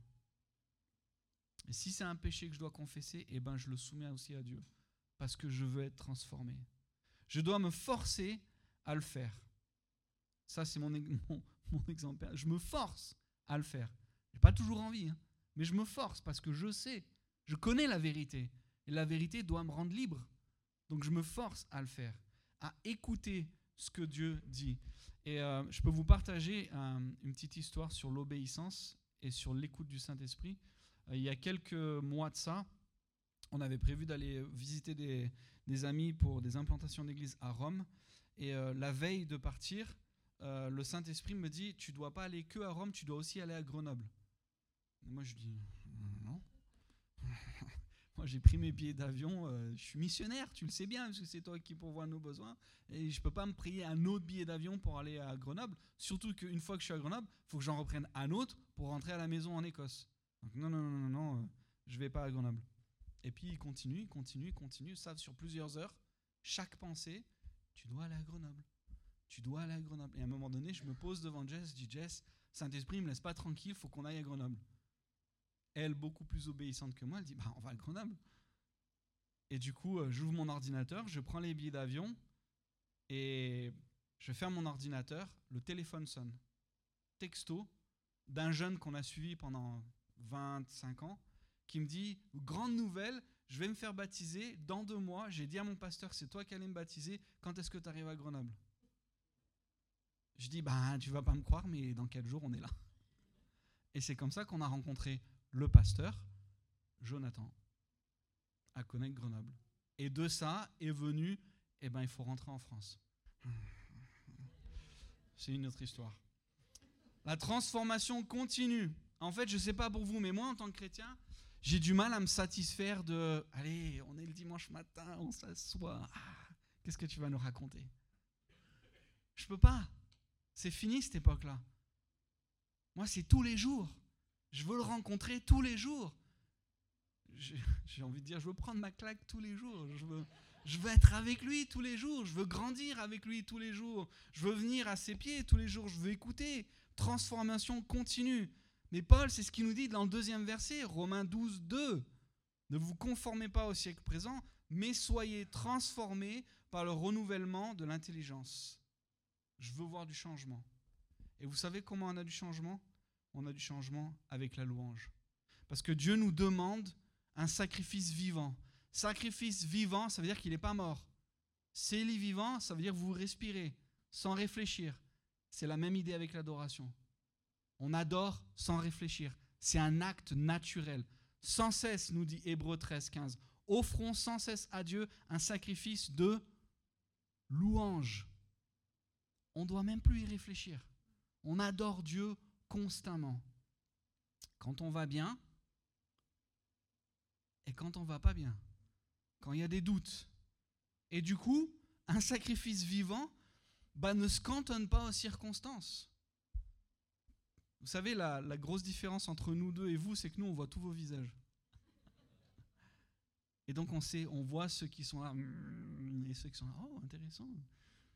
Et si c'est un péché que je dois confesser, je le soumets aussi à Dieu, parce que je veux être transformé. Je dois me forcer à le faire. Ça, c'est mon exemple. Je me force à le faire. Je n'ai pas toujours envie, mais je me force parce que je sais, je connais la vérité. Et la vérité doit me rendre libre. Donc je me force à le faire, à écouter ce que Dieu dit. Et je peux vous partager une petite histoire sur l'obéissance et sur l'écoute du Saint-Esprit. Il y a quelques mois de ça, on avait prévu d'aller visiter des amis pour des implantations d'église à Rome. Et la veille de partir, le Saint-Esprit me dit « Tu ne dois pas aller que à Rome, tu dois aussi aller à Grenoble. » Et moi, je dis « Non. » Moi, j'ai pris mes billets d'avion, je suis missionnaire, tu le sais bien, parce que c'est toi qui pourvois nos besoins. Et je ne peux pas me payer un autre billet d'avion pour aller à Grenoble. Surtout qu'une fois que je suis à Grenoble, il faut que j'en reprenne un autre pour rentrer à la maison en Écosse. Donc non, je ne vais pas à Grenoble. Et puis il continue, ça sur plusieurs heures. Chaque pensée, tu dois aller à Grenoble. Tu dois aller à Grenoble. Et à un moment donné, je me pose devant Jess, je dis Jess, Saint-Esprit ne me laisse pas tranquille, il faut qu'on aille à Grenoble. Elle, beaucoup plus obéissante que moi, elle dit on va à Grenoble. Et du coup, j'ouvre mon ordinateur, je prends les billets d'avion et je ferme mon ordinateur, le téléphone sonne. Texto d'un jeune qu'on a suivi pendant 25 ans, qui me dit « Grande nouvelle, je vais me faire baptiser dans 2 mois. J'ai dit à mon pasteur, c'est toi qui allais me baptiser. Quand est-ce que tu arrives à Grenoble ?» Je dis « Tu vas pas me croire, mais dans quel jour on est là ?» Et c'est comme ça qu'on a rencontré le pasteur, Jonathan, à Connect Grenoble. Et de ça est venu, il faut rentrer en France. C'est une autre histoire. La transformation continue. En fait, je ne sais pas pour vous, mais moi, en tant que chrétien, j'ai du mal à me satisfaire de « Allez, on est le dimanche matin, on s'assoit. Qu'est-ce que tu vas nous raconter ?» Je ne peux pas. C'est fini cette époque-là. Moi, c'est tous les jours. Je veux le rencontrer tous les jours. J'ai envie de dire, je veux prendre ma claque tous les jours. Je veux être avec lui tous les jours. Je veux grandir avec lui tous les jours. Je veux venir à ses pieds tous les jours. Je veux écouter. Transformation continue. Mais Paul, c'est ce qu'il nous dit dans le 2e verset, Romains 12, 2. Ne vous conformez pas au siècle présent, mais soyez transformés par le renouvellement de l'intelligence. Je veux voir du changement. Et vous savez comment on a du changement ? On a du changement avec la louange. Parce que Dieu nous demande un sacrifice vivant. Sacrifice vivant, ça veut dire qu'il n'est pas mort. Célie vivant, ça veut dire que vous respirez, sans réfléchir. C'est la même idée avec l'adoration. On adore sans réfléchir. C'est un acte naturel. Sans cesse, nous dit Hébreux 13, 15. Offrons sans cesse à Dieu un sacrifice de louange. On ne doit même plus y réfléchir. On adore Dieu constamment. Quand on va bien et quand on ne va pas bien. Quand il y a des doutes. Et du coup, un sacrifice vivant ne se cantonne pas aux circonstances. Vous savez, la grosse différence entre nous deux et vous, c'est que nous, on voit tous vos visages. Et donc, on voit ceux qui sont là, et ceux qui sont là, oh, intéressant. Vous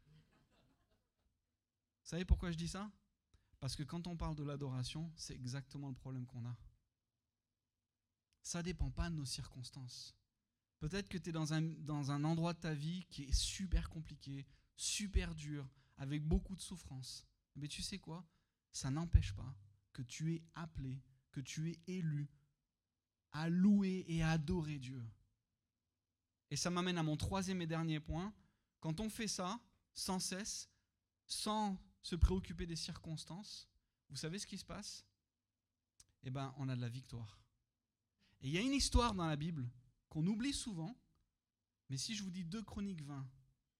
savez pourquoi je dis ça ? Parce que quand on parle de l'adoration, c'est exactement le problème qu'on a. Ça ne dépend pas de nos circonstances. Peut-être que tu es dans un endroit de ta vie qui est super compliqué, super dur, avec beaucoup de souffrance. Mais tu sais quoi ? Ça n'empêche pas que tu es appelé, que tu es élu à louer et à adorer Dieu. Et ça m'amène à mon 3e et dernier point. Quand on fait ça, sans cesse, sans se préoccuper des circonstances, vous savez ce qui se passe ? On a de la victoire. Et il y a une histoire dans la Bible qu'on oublie souvent, mais si je vous dis 2 Chroniques 20,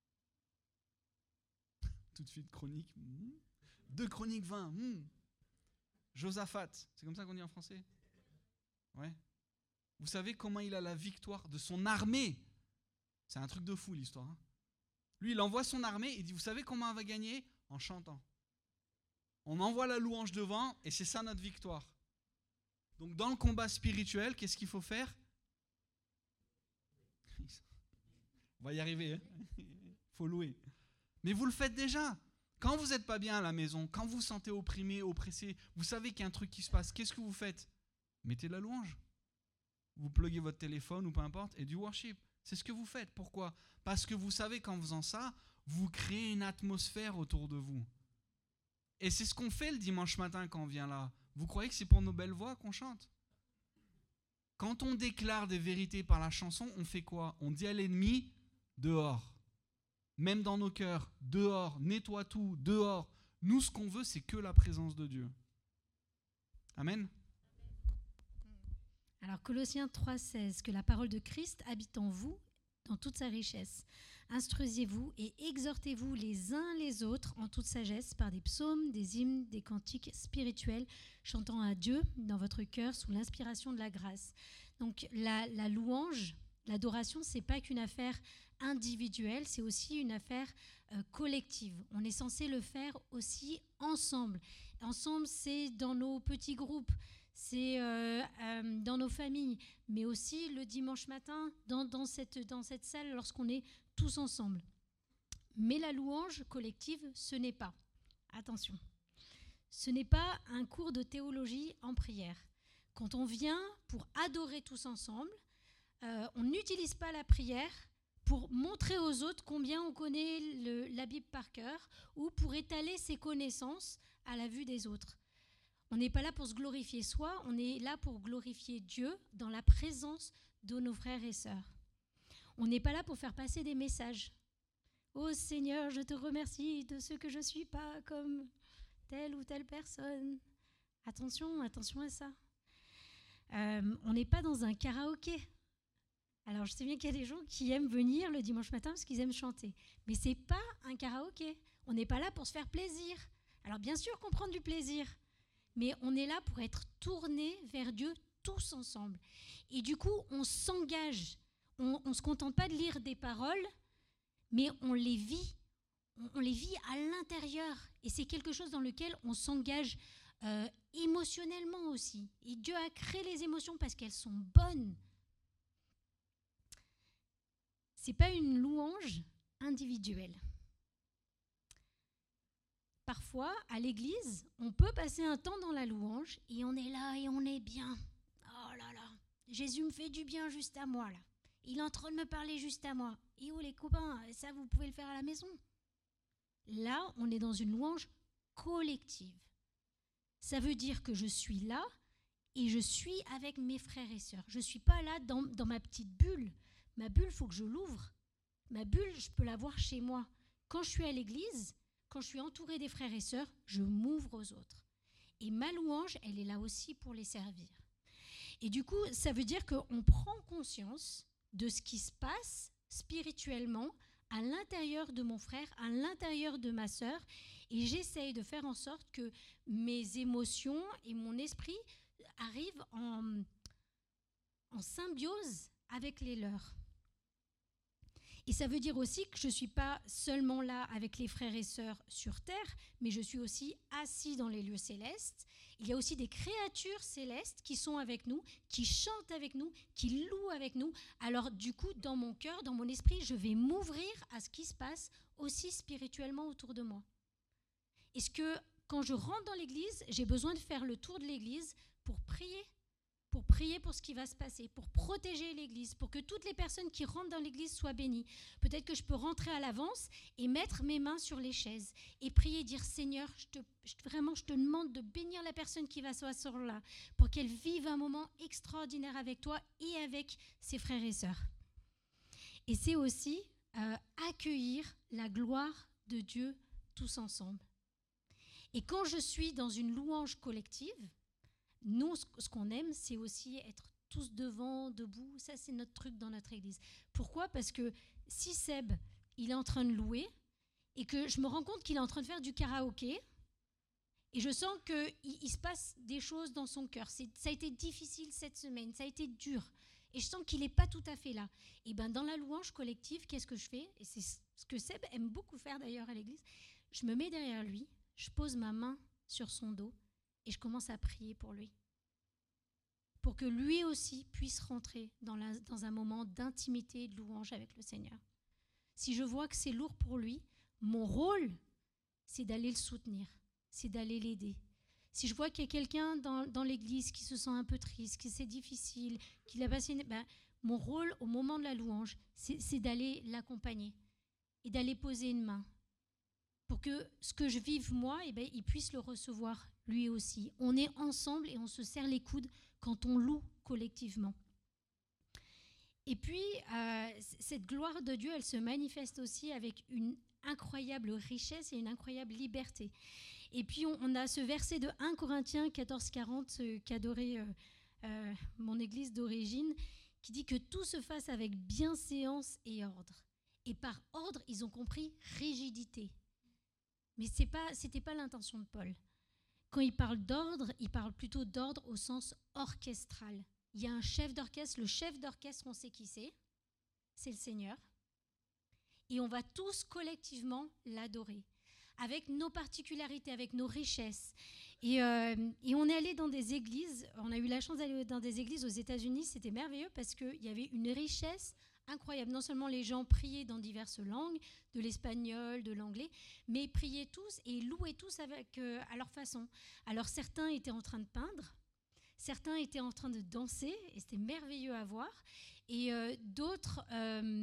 tout de suite Chroniques, 2 Chroniques 20, Josaphat, c'est comme ça qu'on dit en français ? Ouais. Vous savez comment il a la victoire de son armée ? C'est un truc de fou l'histoire. Lui, il envoie son armée, il dit, vous savez comment on va gagner ? En chantant. On envoie la louange devant, et c'est ça notre victoire. Donc dans le combat spirituel, qu'est-ce qu'il faut faire ? On va y arriver, hein ? Faut louer. Mais vous le faites déjà. Quand vous n'êtes pas bien à la maison, quand vous vous sentez opprimé, oppressé, vous savez qu'il y a un truc qui se passe, qu'est-ce que vous faites ? Mettez de la louange. Vous pluguez votre téléphone ou peu importe, et du worship. C'est ce que vous faites. Pourquoi ? Parce que vous savez qu'en faisant ça, vous créez une atmosphère autour de vous. Et c'est ce qu'on fait le dimanche matin quand on vient là. Vous croyez que c'est pour nos belles voix qu'on chante ? Quand on déclare des vérités par la chanson, on fait quoi ? On dit à l'ennemi, dehors. Même dans nos cœurs, dehors, nettoie tout, dehors. Nous, ce qu'on veut, c'est que la présence de Dieu. Amen. Alors Colossiens 3,16, que la parole de Christ habite en vous dans toute sa richesse. Instruisez-vous et exhortez-vous les uns les autres en toute sagesse par des psaumes, des hymnes, des cantiques spirituels, chantant à Dieu dans votre cœur sous l'inspiration de la grâce. Donc la louange, l'adoration, c'est pas qu'une affaire individuelle, c'est aussi une affaire collective. On est censé le faire aussi ensemble. Ensemble, c'est dans nos petits groupes, c'est dans nos familles, mais aussi le dimanche matin dans cette salle lorsqu'on est tous ensemble. Mais la louange collective, ce n'est pas. Attention. Ce n'est pas un cours de théologie en prière. Quand on vient pour adorer tous ensemble, on n'utilise pas la prière pour montrer aux autres combien on connaît la Bible par cœur ou pour étaler ses connaissances à la vue des autres. On n'est pas là pour se glorifier soi, on est là pour glorifier Dieu dans la présence de nos frères et sœurs. On n'est pas là pour faire passer des messages. « Oh Seigneur, je te remercie de ce que je ne suis pas comme telle ou telle personne. » Attention à ça. On n'est pas dans un karaoké. Alors, je sais bien qu'il y a des gens qui aiment venir le dimanche matin parce qu'ils aiment chanter. Mais ce n'est pas un karaoké. On n'est pas là pour se faire plaisir. Alors, bien sûr qu'on prend du plaisir. Mais on est là pour être tournés vers Dieu tous ensemble. Et du coup, on s'engage. On ne se contente pas de lire des paroles, mais on les vit. On les vit à l'intérieur. Et c'est quelque chose dans lequel on s'engage émotionnellement aussi. Et Dieu a créé les émotions parce qu'elles sont bonnes. Ce n'est pas une louange individuelle. Parfois, à l'église, on peut passer un temps dans la louange et on est là et on est bien. Oh là là, Jésus me fait du bien juste à moi là. Il est en train de me parler juste à moi. Et oh les copains, ça vous pouvez le faire à la maison. Là, on est dans une louange collective. Ça veut dire que je suis là et je suis avec mes frères et sœurs. Je ne suis pas là dans ma petite bulle. Ma bulle, il faut que je l'ouvre. Ma bulle, je peux l'avoir chez moi. Quand je suis à l'église, quand je suis entourée des frères et sœurs, je m'ouvre aux autres. Et ma louange, elle est là aussi pour les servir. Et du coup, ça veut dire qu'on prend conscience de ce qui se passe spirituellement à l'intérieur de mon frère, à l'intérieur de ma sœur, et j'essaye de faire en sorte que mes émotions et mon esprit arrivent en symbiose avec les leurs. Et ça veut dire aussi que je ne suis pas seulement là avec les frères et sœurs sur terre, mais je suis aussi assis dans les lieux célestes. Il y a aussi des créatures célestes qui sont avec nous, qui chantent avec nous, qui louent avec nous. Alors du coup, dans mon cœur, dans mon esprit, je vais m'ouvrir à ce qui se passe aussi spirituellement autour de moi. Est-ce que quand je rentre dans l'église, j'ai besoin de faire le tour de l'église pour prier pour ce qui va se passer, pour protéger l'église, pour que toutes les personnes qui rentrent dans l'église soient bénies. Peut-être que je peux rentrer à l'avance et mettre mes mains sur les chaises et prier, dire Seigneur, je te demande de bénir la personne qui va s'asseoir là, pour qu'elle vive un moment extraordinaire avec toi et avec ses frères et sœurs. Et c'est aussi accueillir la gloire de Dieu tous ensemble. Et quand je suis dans une louange collective, nous, ce qu'on aime, c'est aussi être tous devant, debout. Ça, c'est notre truc dans notre église. Pourquoi ? Parce que si Seb, il est en train de louer et que je me rends compte qu'il est en train de faire du karaoké et je sens qu'il se passe des choses dans son cœur. Ça a été difficile cette semaine, ça a été dur. Et je sens qu'il n'est pas tout à fait là. Et bien, dans la louange collective, qu'est-ce que je fais ? Et c'est ce que Seb aime beaucoup faire d'ailleurs à l'église. Je me mets derrière lui, je pose ma main sur son dos et je commence à prier pour lui. Pour que lui aussi puisse rentrer dans un moment d'intimité et de louange avec le Seigneur. Si je vois que c'est lourd pour lui, mon rôle, c'est d'aller le soutenir, c'est d'aller l'aider. Si je vois qu'il y a quelqu'un dans l'église qui se sent un peu triste, que c'est difficile, qu'il a passé... mon rôle au moment de la louange, c'est d'aller l'accompagner et d'aller poser une main. Pour que ce que je vive moi, il puisse le recevoir lui aussi. On est ensemble et on se serre les coudes quand on loue collectivement. Et puis, cette gloire de Dieu, elle se manifeste aussi avec une incroyable richesse et une incroyable liberté. Et puis, on a ce verset de 1 Corinthiens 14-40 qu'adorait mon église d'origine, qui dit que tout se fasse avec bienséance et ordre. Et par ordre, ils ont compris rigidité. Mais ce n'était pas l'intention de Paul. Quand il parle d'ordre, il parle plutôt d'ordre au sens orchestral. Il y a un chef d'orchestre. Le chef d'orchestre, on sait qui c'est le Seigneur. Et on va tous collectivement l'adorer, avec nos particularités, avec nos richesses. Et on est allé dans des églises, on a eu la chance d'aller dans des églises aux États-Unis, c'était merveilleux parce qu'il y avait une richesse incroyable. Non seulement les gens priaient dans diverses langues, de l'espagnol, de l'anglais, mais ils priaient tous et louaient tous à leur façon. Alors certains étaient en train de peindre, certains étaient en train de danser, et c'était merveilleux à voir. Et d'autres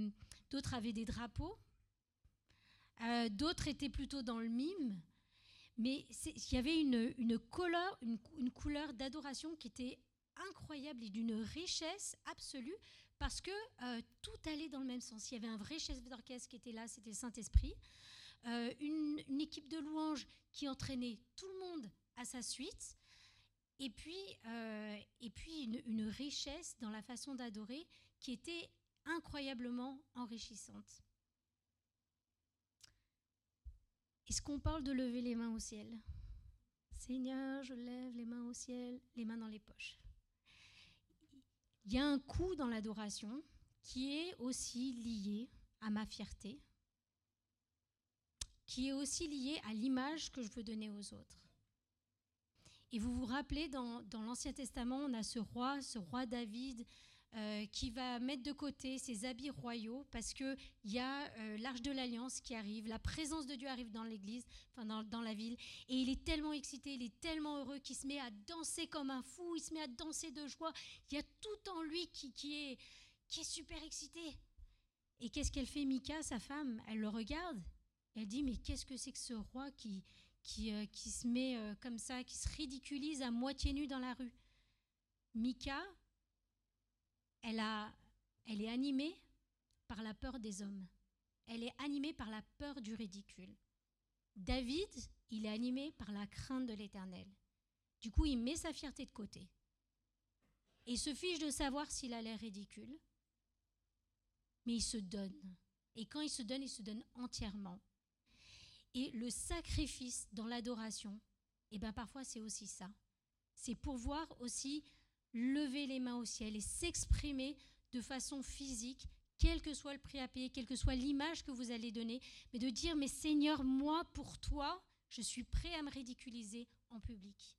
avaient des drapeaux, d'autres étaient plutôt dans le mime. Mais il y avait une couleur d'adoration qui était incroyable et d'une richesse absolue parce que tout allait dans le même sens. Il y avait un vrai chef d'orchestre qui était là, c'était le Saint-Esprit. Une équipe de louanges qui entraînait tout le monde à sa suite. Et puis une richesse dans la façon d'adorer qui était incroyablement enrichissante. Est-ce qu'on parle de lever les mains au ciel ? Seigneur, je lève les mains au ciel, les mains dans les poches. Il y a un coup dans l'adoration qui est aussi lié à ma fierté, qui est aussi lié à l'image que je veux donner aux autres. Et vous vous rappelez, dans l'Ancien Testament, on a ce roi David, qui va mettre de côté ses habits royaux parce qu'il y a l'Arche de l'Alliance qui arrive, la présence de Dieu arrive dans l'église, enfin dans la ville, et il est tellement excité, il est tellement heureux qu'il se met à danser comme un fou, il se met à danser de joie. Il y a tout en lui qui est super excité. Et qu'est-ce qu'elle fait, Mika, sa femme ? Elle le regarde, elle dit, mais qu'est-ce que c'est que ce roi qui se met comme ça, qui se ridiculise à moitié nu dans la rue ? Mika, elle est animée par la peur des hommes. Elle est animée par la peur du ridicule. David, il est animé par la crainte de l'Éternel. Du coup, il met sa fierté de côté. Et il se fiche de savoir s'il a l'air ridicule. Mais il se donne. Et quand il se donne entièrement. Et le sacrifice dans l'adoration, parfois c'est aussi ça. C'est pouvoir aussi lever les mains au ciel et s'exprimer de façon physique, quel que soit le prix à payer, quelle que soit l'image que vous allez donner, mais de dire, mais Seigneur, moi, pour toi, je suis prêt à me ridiculiser en public.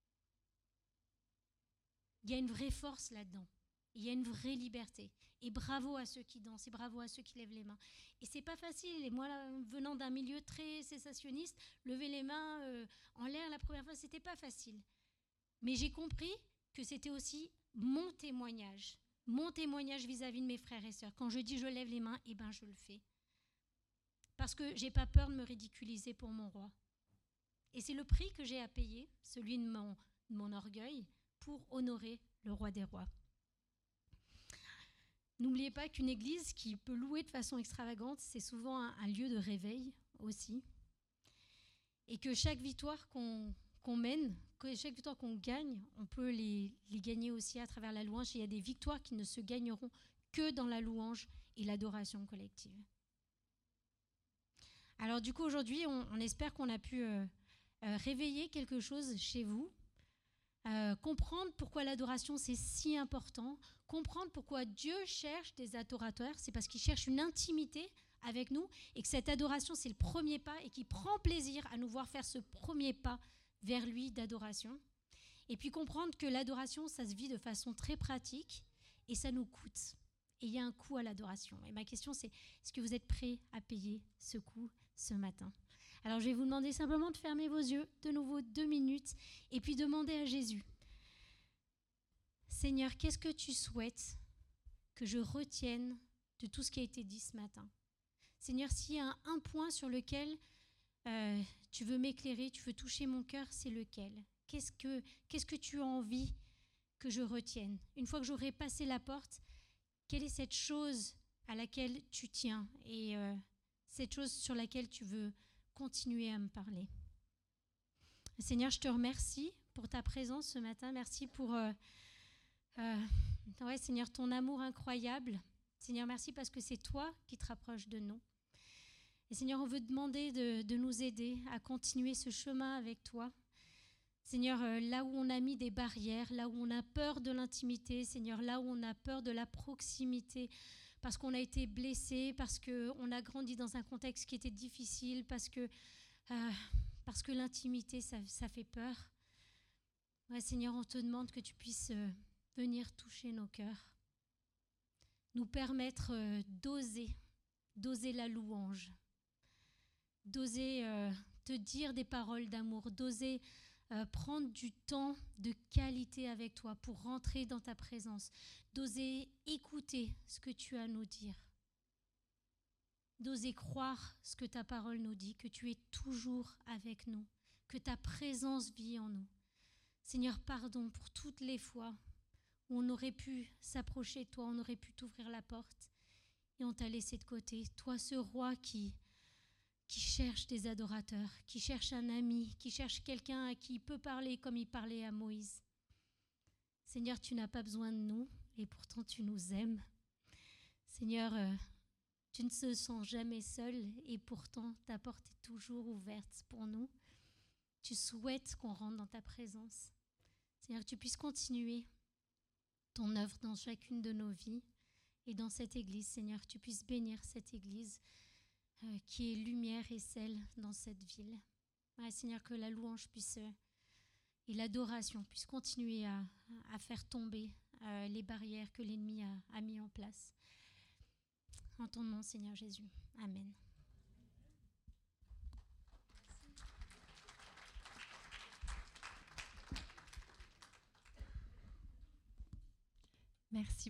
Il y a une vraie force là-dedans. Il y a une vraie liberté. Et bravo à ceux qui dansent, et bravo à ceux qui lèvent les mains. Et c'est pas facile. Et moi, là, venant d'un milieu très sensationniste, lever les mains en l'air la première fois, c'était pas facile. Mais j'ai compris que c'était aussi mon témoignage vis-à-vis de mes frères et sœurs. Quand je dis je lève les mains, je le fais. Parce que j'ai pas peur de me ridiculiser pour mon roi. Et c'est le prix que j'ai à payer, celui de mon orgueil, pour honorer le roi des rois. N'oubliez pas qu'une église qui peut louer de façon extravagante, c'est souvent un lieu de réveil aussi. Et que chaque victoire qu'on mène, chaque victoire qu'on gagne, on peut les gagner aussi à travers la louange. Il y a des victoires qui ne se gagneront que dans la louange et l'adoration collective. Alors du coup, aujourd'hui, on espère qu'on a pu réveiller quelque chose chez vous, comprendre pourquoi l'adoration c'est si important, comprendre pourquoi Dieu cherche des adorateurs, c'est parce qu'il cherche une intimité avec nous et que cette adoration c'est le premier pas et qu'il prend plaisir à nous voir faire ce premier pas vers lui d'adoration. Et puis comprendre que l'adoration ça se vit de façon très pratique et ça nous coûte. Et il y a un coût à l'adoration. Et ma question c'est, est-ce que vous êtes prêts à payer ce coût ce matin ? Alors je vais vous demander simplement de fermer vos yeux, de nouveau 2 minutes, et puis demander à Jésus, Seigneur, qu'est-ce que tu souhaites que je retienne de tout ce qui a été dit ce matin ? Seigneur, s'il y a un point sur lequel tu veux m'éclairer, tu veux toucher mon cœur, c'est lequel ? Qu'est-ce que tu as envie que je retienne ? Une fois que j'aurai passé la porte, quelle est cette chose à laquelle tu tiens et cette chose sur laquelle tu veux continuer à me parler. Seigneur, je te remercie pour ta présence ce matin. Merci pour, Seigneur, ton amour incroyable. Seigneur, merci parce que c'est toi qui te rapproches de nous. Et Seigneur, on veut te demander de nous aider à continuer ce chemin avec toi. Seigneur, là où on a mis des barrières, là où on a peur de l'intimité, Seigneur, là où on a peur de la proximité, parce qu'on a été blessé, parce qu'on a grandi dans un contexte qui était difficile, parce que l'intimité, ça fait peur. Ouais, Seigneur, on te demande que tu puisses venir toucher nos cœurs, nous permettre d'oser la louange, d'oser te dire des paroles d'amour, d'oser prendre du temps de qualité avec toi pour rentrer dans ta présence, d'oser écouter ce que tu as à nous dire, d'oser croire ce que ta parole nous dit, que tu es toujours avec nous, que ta présence vit en nous. Seigneur, pardon pour toutes les fois où on aurait pu s'approcher de toi, on aurait pu t'ouvrir la porte et on t'a laissé de côté. Toi, ce roi qui cherche des adorateurs, qui cherche un ami, qui cherche quelqu'un à qui il peut parler comme il parlait à Moïse. Seigneur, tu n'as pas besoin de nous et pourtant tu nous aimes. Seigneur, tu ne te sens jamais seul et pourtant ta porte est toujours ouverte pour nous. Tu souhaites qu'on rentre dans ta présence. Seigneur, que tu puisses continuer ton œuvre dans chacune de nos vies et dans cette église. Seigneur, que tu puisses bénir cette église qui est lumière et sel dans cette ville. Seigneur, que la louange puisse et l'adoration puisse continuer à faire tomber les barrières que l'ennemi a mis en place. En ton nom, Seigneur Jésus. Amen. Merci.